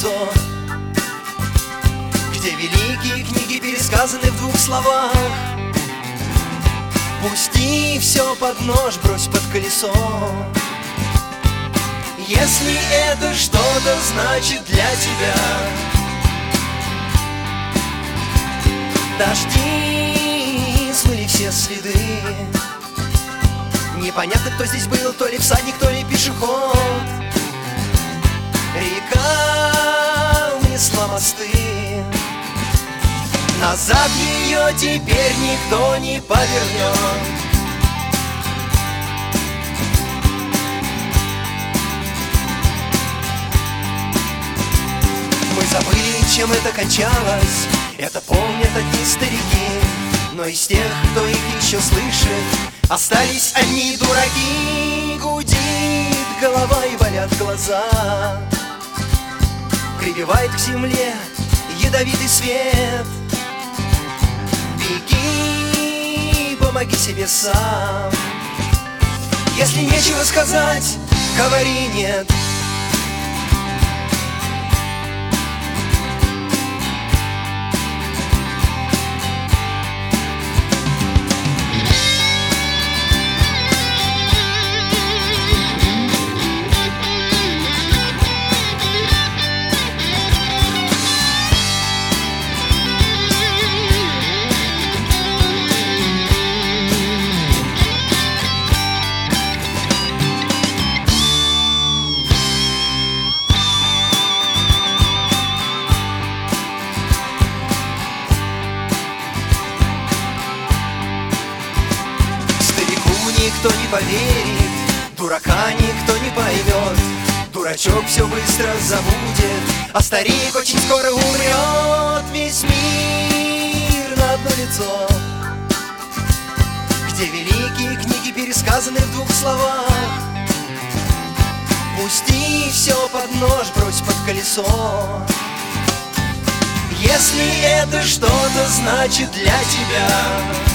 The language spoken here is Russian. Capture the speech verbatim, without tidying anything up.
лицо, где великие книги пересказаны в двух словах. Пусти все под нож, брось под колесо. Если это что-то значит для тебя, дожди смыли все следы. Непонятно, кто здесь был, то ли всадник, то ли пешеход. Река унесла мосты, назад ее теперь никто не повернет. Мы забыли, чем это кончалось, это помнят одни старики, но из тех, кто их еще слышит, остались одни дураки. Гудит голова и болят глаза, прибивает к земле ядовитый свет. Беги, помоги себе сам. Если нечего сказать, говори нет. Никто не поверит, дурака никто не поймет. Дурачок все быстро забудет, а старик очень скоро умрет. Весь мир на одно лицо, где великие книги пересказаны в двух словах. Пусти все под нож, брось под колесо. Если это что-то значит для тебя,